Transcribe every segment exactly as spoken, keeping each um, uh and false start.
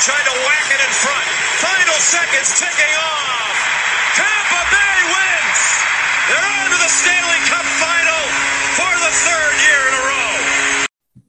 tried to whack it in front. Final seconds ticking off. Tampa Bay wins. They're on to the Stanley Cup final for the third year in a row.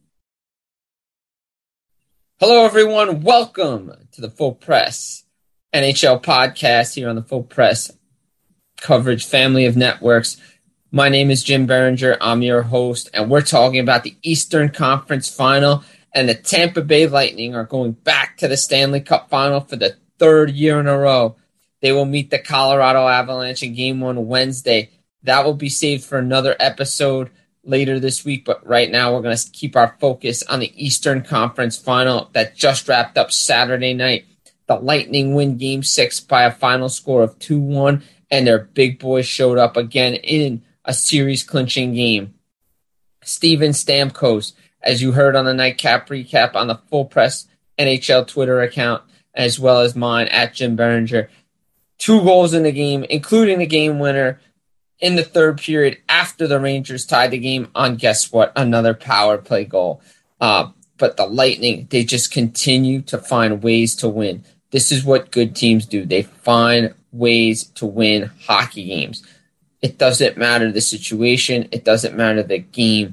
Hello, everyone. Welcome to the Full Press N H L podcast here on the Full Press Coverage family of networks. My name is Jim Berenger. I'm your host, and we're talking about the Eastern Conference Final, and the Tampa Bay Lightning are going back to the Stanley Cup Final for the third year in a row. They will meet the Colorado Avalanche in Game one Wednesday. That will be saved for another episode later this week, but right now we're going to keep our focus on the Eastern Conference Final that just wrapped up Saturday night. The Lightning win Game six by a final score of two one, and their big boys showed up again in a series-clinching game. Steven Stamkos, as you heard on the Nightcap Recap on the Full Press N H L Twitter account, as well as mine at Jim Berenger, two goals in the game, including the game winner in the third period after the Rangers tied the game on, guess what, another power play goal. Uh, but the Lightning, they just continue to find ways to win. This is what good teams do. They find ways to win hockey games. It doesn't matter the situation. It doesn't matter the game.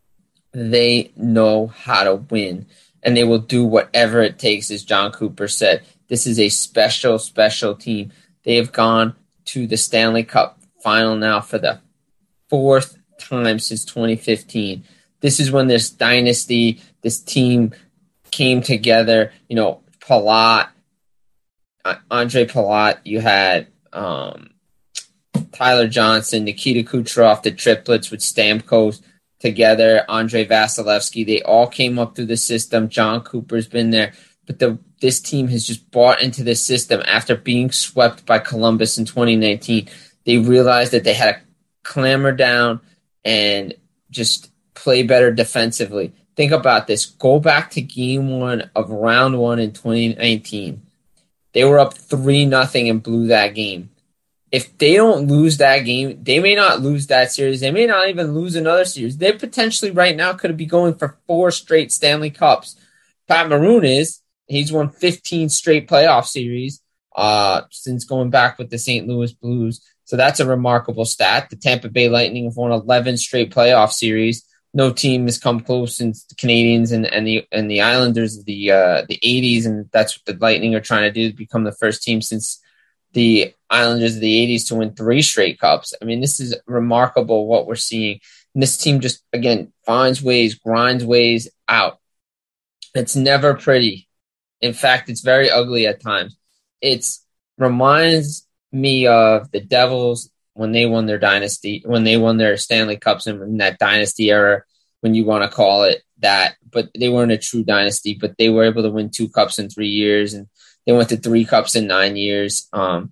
They know how to win, and they will do whatever it takes, as John Cooper said. This is a special, special team. They have gone to the Stanley Cup Final now for the fourth time since twenty fifteen. This is when this dynasty, this team came together. You know, Palat, Andre Palat, you had um, Tyler Johnson, Nikita Kucherov, the triplets with Stamkos together, Andre Vasilevsky. They all came up through the system. John Cooper's been there. But the this team has just bought into the system after being swept by Columbus in twenty nineteen. They realized that they had to clamor down and just play better defensively. Think about this. Go back to game one of round one in twenty nineteen. They were up three nothing and blew that game. If they don't lose that game, they may not lose that series. They may not even lose another series. They potentially right now could be going for four straight Stanley Cups. Pat Maroon is. He's won fifteen straight playoff series uh, since going back with the Saint Louis Blues. So that's a remarkable stat. The Tampa Bay Lightning have won eleven straight playoff series. No team has come close since the Canadians and, and the and the Islanders of the uh, the eighties, and that's what the Lightning are trying to do, to become the first team since the Islanders of the eighties to win three straight cups. I mean, this is remarkable what we're seeing. And this team just, again, finds ways, grinds ways out. It's never pretty. In fact, it's very ugly at times. It reminds me of the Devils when they won their dynasty, when they won their Stanley Cups in that dynasty era, when you want to call it that. But they weren't a true dynasty, but they were able to win two cups in three years, and they went to three cups in nine years. Um,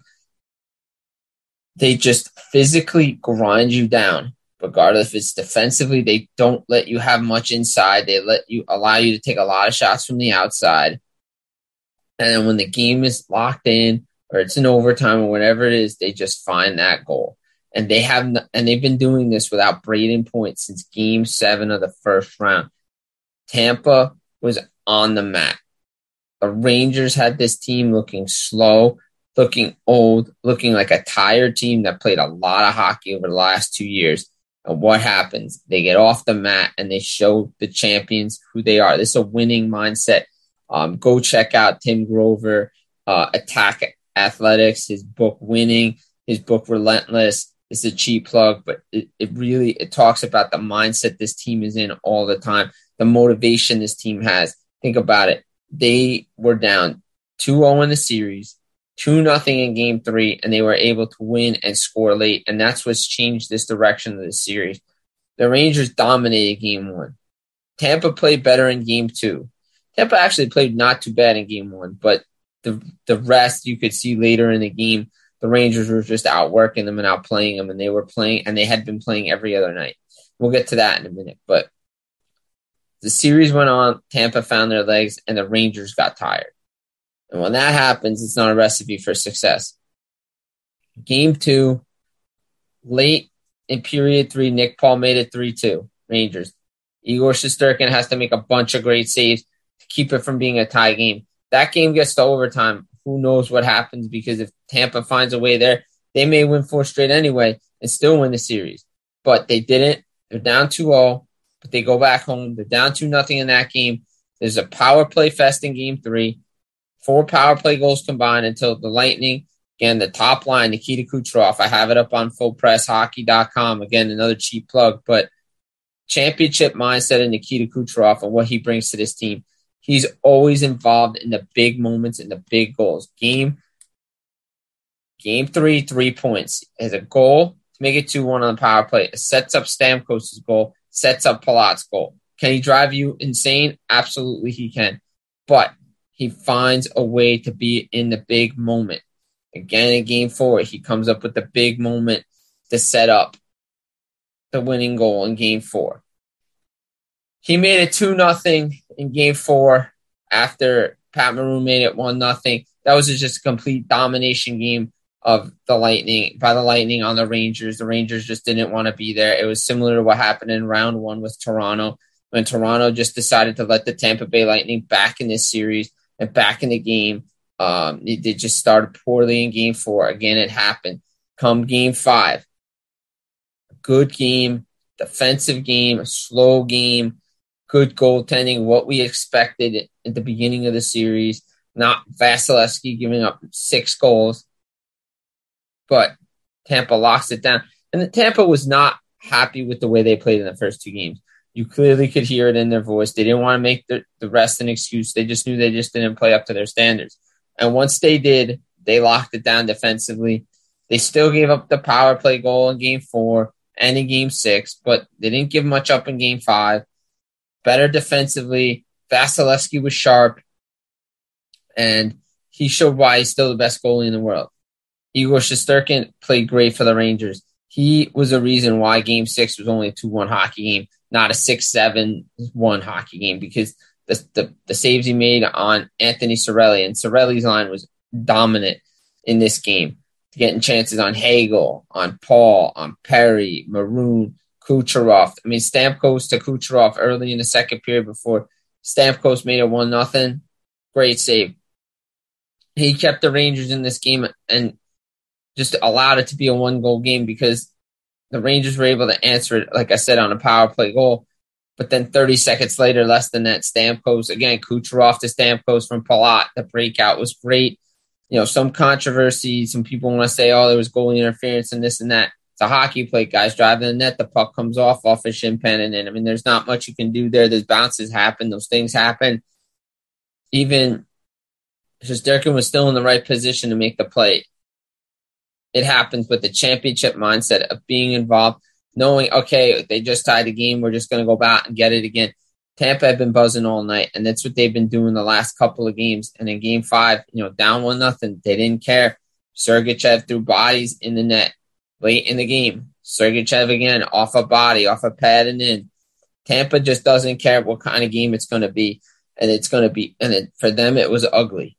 they just physically grind you down, regardless if it's defensively. They don't let you have much inside. They let you allow you to take a lot of shots from the outside. And then when the game is locked in, or it's in overtime, or whatever it is, they just find that goal. And they have, and they've been doing this without Braden Point since Game Seven of the first round. Tampa was on the mat. The Rangers had this team looking slow, looking old, looking like a tired team that played a lot of hockey over the last two years. And what happens? They get off the mat and they show the champions who they are. This is a winning mindset. Um, go check out Tim Grover, uh, Attack Athletics, his book Winning, his book Relentless. It's a cheap plug, but it, it really it talks about the mindset this team is in all the time, the motivation this team has. Think about it. They were down two oh in the series, two nothing in game three, and they were able to win and score late, and that's what's changed this direction of the series. The Rangers dominated game one. Tampa played better in game two. Tampa actually played not too bad in game one, but the the rest you could see later in the game, the Rangers were just outworking them and outplaying them, and they were playing, and they had been playing every other night. We'll get to that in a minute, but the series went on, Tampa found their legs, and the Rangers got tired. And when that happens, it's not a recipe for success. Game two, late in period three, Nick Paul made it three two, Rangers. Igor Shesterkin has to make a bunch of great saves to keep it from being a tie game. that game gets to overtime, who knows what happens, because if Tampa finds a way there, they may win four straight anyway and still win the series. But they didn't. They're down two oh, but they go back home. They're down two nothing in that game. There's a power play fest in game three. Four power play goals combined until the Lightning, again, the top line, Nikita Kucherov. I have it up on full press hockey dot com. Again, another cheap plug, but championship mindset of Nikita Kucherov and what he brings to this team. He's always involved in the big moments and the big goals. Game Game three, three points. Has a goal to make it two one on the power play. It sets up Stamkos' goal, sets up Palat's goal. Can he drive you insane? Absolutely he can. But he finds a way to be in the big moment. Again, in game four, he comes up with the big moment to set up the winning goal in game four. He made it two nothing in game four after Pat Maroon made it one nothing. That was just a complete domination game of the Lightning, by the Lightning on the Rangers. The Rangers just didn't want to be there. It was similar to what happened in round one with Toronto, when Toronto just decided to let the Tampa Bay Lightning back in this series and back in the game. Um, they just started poorly in game four. Again, it happened. Come game five, a good game, defensive game, a slow game, good goaltending, what we expected at the beginning of the series. Not Vasilevsky giving up six goals, but Tampa locks it down. And the Tampa was not happy with the way they played in the first two games. You clearly could hear it in their voice. They didn't want to make the, the rest an excuse. They just knew they just didn't play up to their standards. And once they did, they locked it down defensively. They still gave up the power play goal in game four and in game six, but they didn't give much up in game five. Better defensively. Vasilevsky was sharp, and he showed why he's still the best goalie in the world. Igor Shesterkin played great for the Rangers. He was a reason why game six was only a two one hockey game, not a six seven one hockey game, because the, the, the saves he made on Anthony Cirelli, and Cirelli's line was dominant in this game, getting chances on Hagel, on Paul, on Perry, Maroon, Kucherov. I mean, Stamkos to Kucherov early in the second period before Stamkos made it one nothing. Great save. He kept the Rangers in this game and just allowed it to be a one-goal game because the Rangers were able to answer it, like I said, on a power play goal. But then thirty seconds later, less than that, Stamkos, again, Kucherov to Stamkos from Palat. The breakout was great. You know, some controversy, some people want to say, oh, there was goalie interference and this and that. It's a hockey play, guys. Driving the net, the puck comes off, off a shin pad and in. I mean, there's not much you can do there. Those bounces happen. Those things happen. Even Shesterkin was still in the right position to make the play. It happens with the championship mindset of being involved, knowing, okay, they just tied the game. We're just going to go back and get it again. Tampa had been buzzing all night, and that's what they've been doing the last couple of games. And in game five, you know, down one nothing, they didn't care. Sergachev threw bodies in the net late in the game. Sergachev again, off a body, off a pad and in. Tampa just doesn't care what kind of game it's going to be. And it's going to be, and it, for them, it was ugly.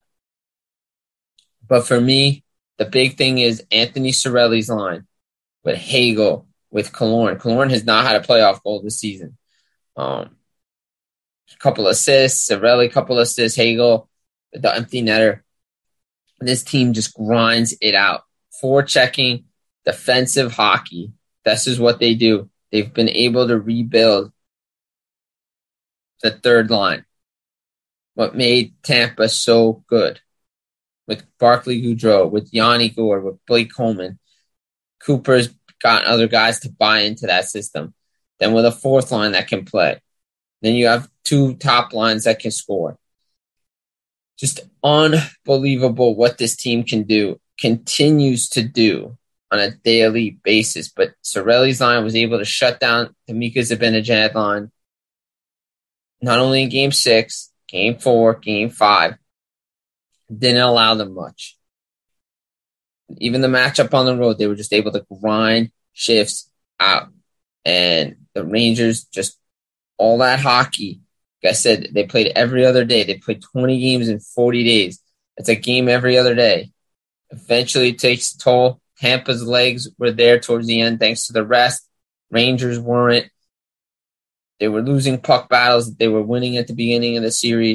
But for me, the big thing is Anthony Cirelli's line with Hagel, with Killorn. Killorn has not had a playoff goal this season. Um, a couple assists, Cirelli, couple assists, Hagel, the empty netter. This team just grinds it out. Forechecking, defensive hockey. This is what they do. They've been able to rebuild the third line. What made Tampa so good? With Barclay Goodrow, with Yanni Gourde, with Blake Coleman. Cooper's gotten other guys to buy into that system. Then with a fourth line that can play. Then you have two top lines that can score. Just unbelievable what this team can do, continues to do on a daily basis. But Cirelli's line was able to shut down the Mika Zibanejad line, not only in game six, game four, game five. Didn't allow them much. Even the matchup on the road, they were just able to grind shifts out. And the Rangers, just all that hockey. Like I said, they played every other day. They played twenty games in forty days. It's a game every other day. Eventually it takes a toll. Tampa's legs were there towards the end thanks to the rest. Rangers weren't. They were losing puck battles that they were winning at the beginning of the series.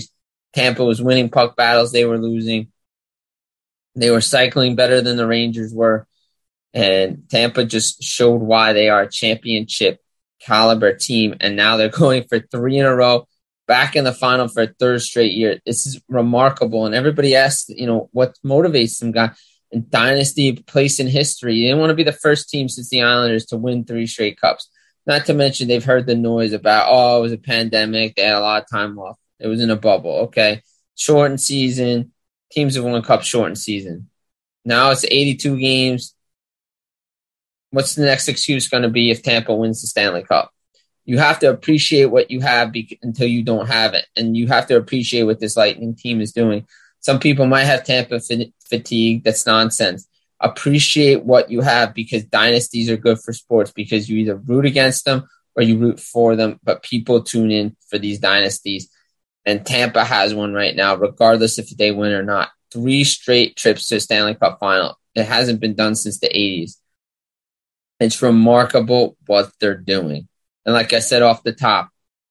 Tampa was winning puck battles they were losing. They were cycling better than the Rangers were. And Tampa just showed why they are a championship caliber team. And now they're going for three in a row, back in the final for a third straight year. This is remarkable. And everybody asks, you know, what motivates them guy in dynasty place in history. You didn't want to be the first team since the Islanders to win three straight cups. Not to mention they've heard the noise about, oh, it was a pandemic. They had a lot of time off. It was in a bubble. Okay. Shortened season. Teams have won cup shortened season. Now it's eighty-two games. What's the next excuse going to be if Tampa wins the Stanley Cup? You have to appreciate what you have be- until you don't have it. And you have to appreciate what this Lightning team is doing. Some people might have Tampa f- fatigue. That's nonsense. Appreciate what you have because dynasties are good for sports because you either root against them or you root for them. But people tune in for these dynasties. And Tampa has one right now, regardless if they win or not. Three straight trips to a Stanley Cup final. It hasn't been done since the eighties. It's remarkable what they're doing. And like I said off the top,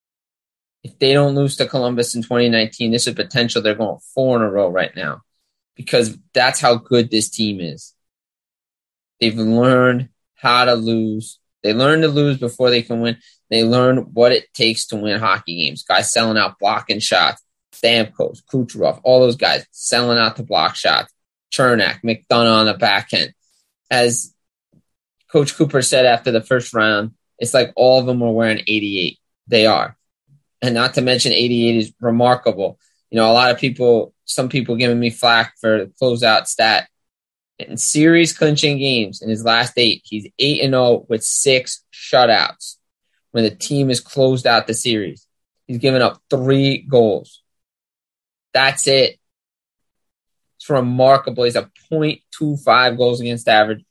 if they don't lose to Columbus in twenty nineteen, there's a potential they're going four in a row right now because that's how good this team is. They've learned how to lose. They learn to lose before they can win. They learn what it takes to win hockey games. Guys selling out blocking shots. Stamkos, Kucherov, all those guys selling out to block shots. Chernak, McDonough on the back end. As Coach Cooper said after the first round, it's like all of them are wearing eighty-eight. They are. And not to mention eighty-eight is remarkable. You know, a lot of people, some people giving me flack for the closeout stat. In series clinching games in his last eight, he's eight and oh with six shutouts when the team has closed out the series. He's given up three goals. That's it. It's remarkable. He's a point two five goals against average,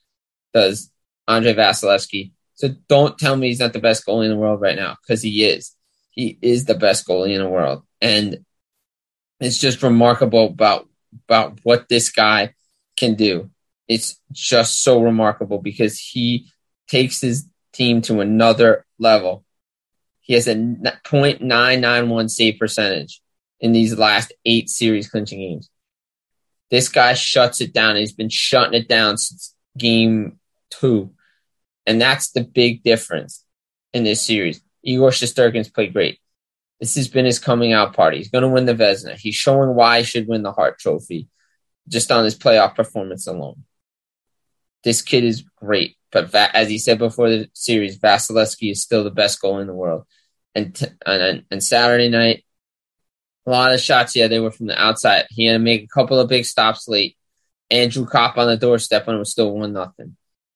does Andrei Vasilevsky. So don't tell me he's not the best goalie in the world right now, because he is. He is the best goalie in the world. And it's just remarkable about, about what this guy can do. It's just so remarkable because he takes his team to another level. He has a point nine nine one save percentage in these last eight series clinching games. This guy shuts it down. He's been shutting it down since game two. And that's the big difference in this series. Igor Shesterkin's played great. This has been his coming out party. He's going to win the Vezina. He's showing why he should win the Hart Trophy just on his playoff performance alone. This kid is great. But Va- as he said before the series, Vasilevsky is still the best goalie in the world. And, t- and, and Saturday night, a lot of shots, yeah, they were from the outside. He had to make a couple of big stops late. Andrew Kopp on the doorstep when it was still one nothing.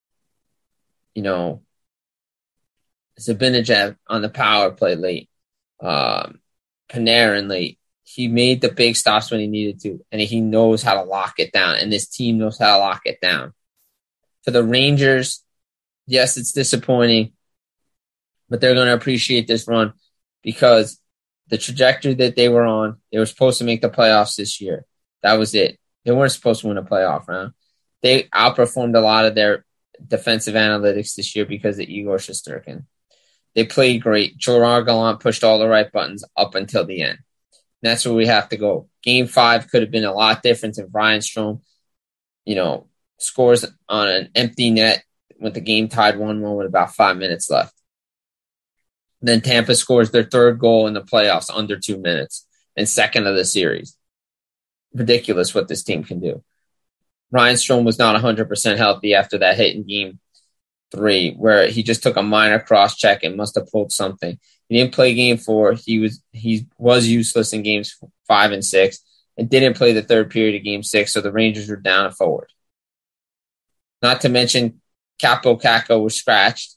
You know, Zibanejad on the power play late. Um, Panarin late. He made the big stops when he needed to, and he knows how to lock it down, and this team knows how to lock it down. For the Rangers, yes, it's disappointing, but they're going to appreciate this run because the trajectory that they were on, they were supposed to make the playoffs this year. That was it. They weren't supposed to win a playoff round. They outperformed a lot of their defensive analytics this year because of Igor Shesterkin. They played great. Gerard Gallant pushed all the right buttons up until the end. And that's where we have to go. Game five could have been a lot different if Ryan Strome, you know, scores on an empty net with the game tied one one with about five minutes left. Then Tampa scores their third goal in the playoffs under two minutes and second of the series. Ridiculous what this team can do. Ryan Strome was not one hundred percent healthy after that hit in game three, where he just took a minor cross check and must have pulled something. He didn't play game four. He was he was useless in games five and six and didn't play the third period of game six, so the Rangers were down a forward. Not to mention Capo Caco was scratched.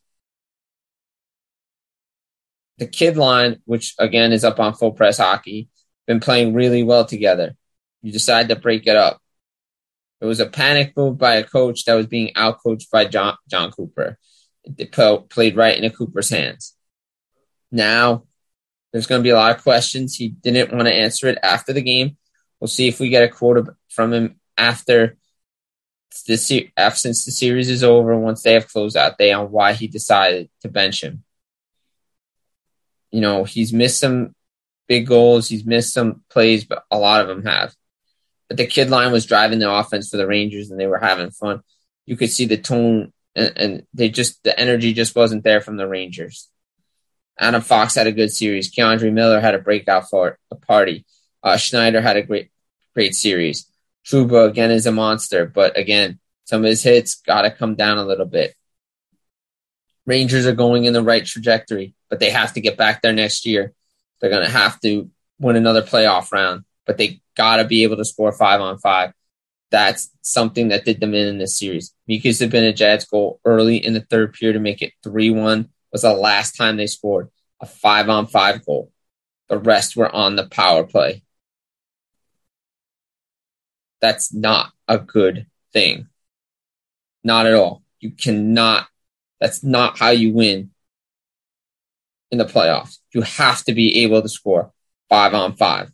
The kid line, which again is up on Full Press Hockey, been playing really well together. You decide to break it up. It was a panic move by a coach that was being outcoached by John, John Cooper. It played right into Cooper's hands. Now, there's going to be a lot of questions. He didn't want to answer it after the game. We'll see if we get a quote from him after this, since the series is over, once they have closeout day, on why he decided to bench him. You know, he's missed some big goals. He's missed some plays, but a lot of them have. But the kid line was driving the offense for the Rangers, and they were having fun. You could see the tone, and, and they just the energy just wasn't there from the Rangers. Adam Fox had a good series. Keandre Miller had a breakout for a party. Uh, Schneider had a great, great series. Trouba, again, is a monster, but again, some of his hits got to come down a little bit. Rangers are going in the right trajectory, but they have to get back there next year. They're going to have to win another playoff round, but they got to be able to score five on five. That's something that did them in in this series. Mika Zibanejad's goal early in the third period to make it three one was the last time they scored a five on five goal. The rest were on the power play. That's not a good thing. Not at all. You cannot. That's not how you win in the playoffs. You have to be able to score five on five.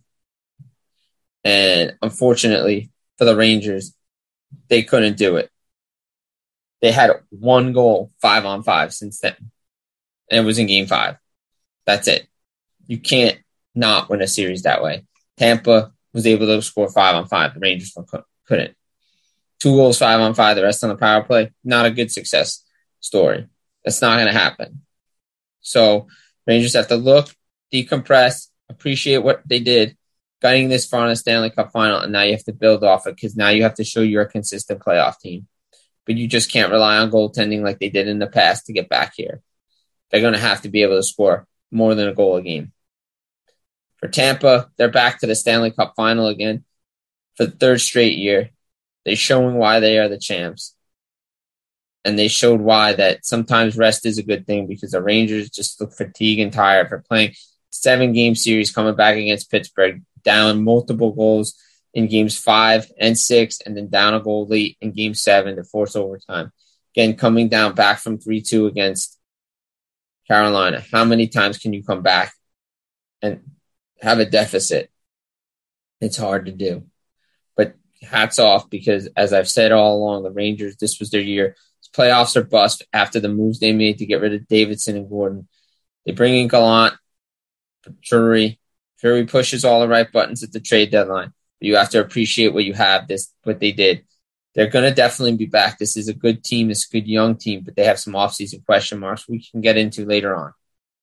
And unfortunately for the Rangers, they couldn't do it. They had one goal, five on five since then. And it was in game five. That's it. You can't not win a series that way. Tampa was able to score five on five. The Rangers couldn't. Two goals, five on five, the rest on the power play. Not a good success story. That's not going to happen. So Rangers have to look, decompress, appreciate what they did, getting this far in the Stanley Cup final, and now you have to build off it because now you have to show you're a consistent playoff team. But you just can't rely on goaltending like they did in the past to get back here. They're going to have to be able to score more than a goal a game. For Tampa, they're back to the Stanley Cup final again for the third straight year. They're showing why they are the champs. And they showed why that sometimes rest is a good thing because the Rangers just look fatigued and tired for playing seven-game series coming back against Pittsburgh, down multiple goals in games five and six, and then down a goal late in game seven to force overtime. Again, coming down back from three two against Carolina. How many times can you come back and have a deficit? It's hard to do. But hats off because, as I've said all along, the Rangers, this was their year. Playoffs are bust after the moves they made to get rid of Davidson and Gordon. They bring in Gallant, Drury. Drury pushes all the right buttons at the trade deadline. But you have to appreciate what you have, this what they did. They're going to definitely be back. This is a good team. It's a good young team, but they have some offseason question marks we can get into later on.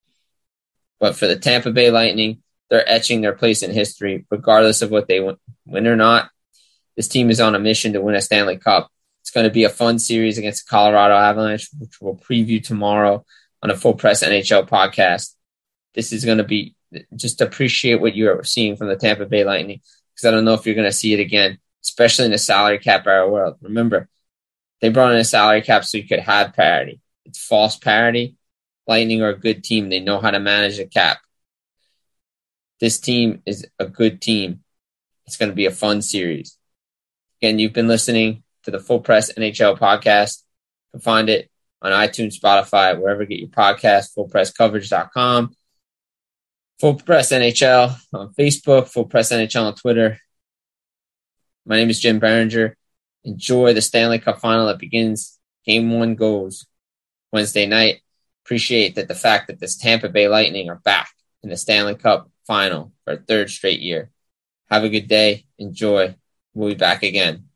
But for the Tampa Bay Lightning, they're etching their place in history, regardless of what they win, win or not. This team is on a mission to win a Stanley Cup. It's going to be a fun series against the Colorado Avalanche, which we'll preview tomorrow on a Full Press N H L podcast. This is going to be just appreciate what you're seeing from the Tampa Bay Lightning because I don't know if you're going to see it again, especially in the salary cap era world. Remember, they brought in a salary cap so you could have parity. It's false parity. Lightning are a good team. They know how to manage the cap. This team is a good team. It's going to be a fun series. Again, you've been listening to the Full Press N H L podcast. You can find it on iTunes, Spotify, wherever you get your podcast, full press coverage dot com. Full Press N H L on Facebook, Full Press N H L on Twitter. My name is Jim Berenger. Enjoy the Stanley Cup final that begins. Game one goes Wednesday night. Appreciate that the fact that this Tampa Bay Lightning are back in the Stanley Cup final for a third straight year. Have a good day. Enjoy. We'll be back again.